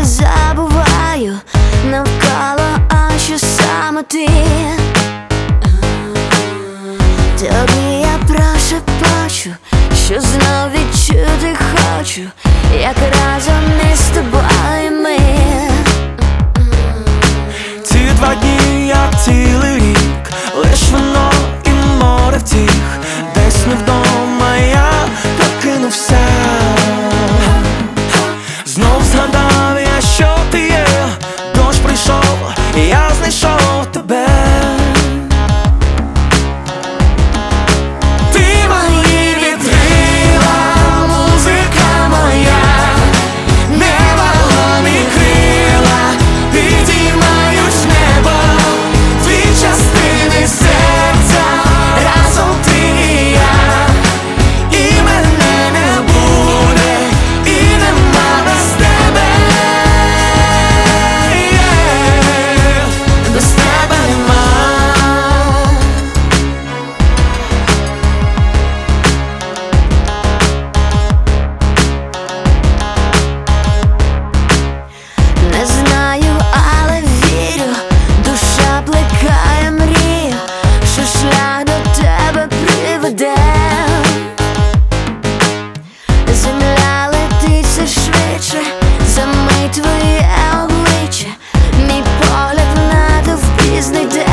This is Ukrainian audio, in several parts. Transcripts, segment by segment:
забуваю навколо, а що саме ти. Тобі я прошепочу, що знов відчути хочу, як разом ми з тобою ми. Ці 2 дні, як цілий рік, лиш вино і море втіх. Десь не вдома я прокинувся. Знов згадав я, що ти є. Дощ прийшов, і я знайшов тебе. Ти мої вітрила, музика моя, невагомі крила підіймають небо. Дві частини серця, разом ти і я. І мене не буде, і нема без тебе. Без тебе нема. Не знаю, але вірю, душа плекає мрію, що шлях до тебе приведе. Земля летить все швидше, за мить твоє обличчя, мій погляд в натовпі знайде.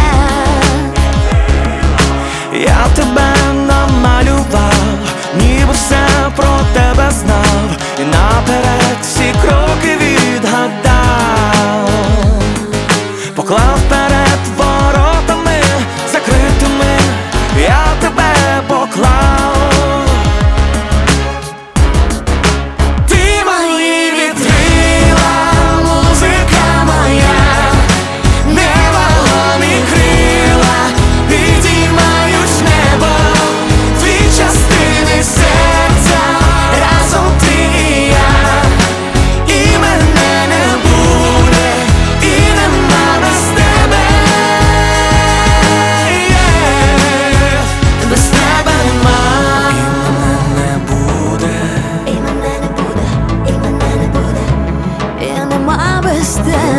Я тебе намалював, ніби все про тебе знав, і наперед всі кроки відгадав. Поклав перед воротами закритими, я тебе поклав. Ти мої вітрила, музика моя, невагомі крила підіймають небо. Дві частини серця, разом ти і я. І мене не буде, і нема без тебе. Без тебе нема. І мене не буде, і мене не буде, і нема без тебе.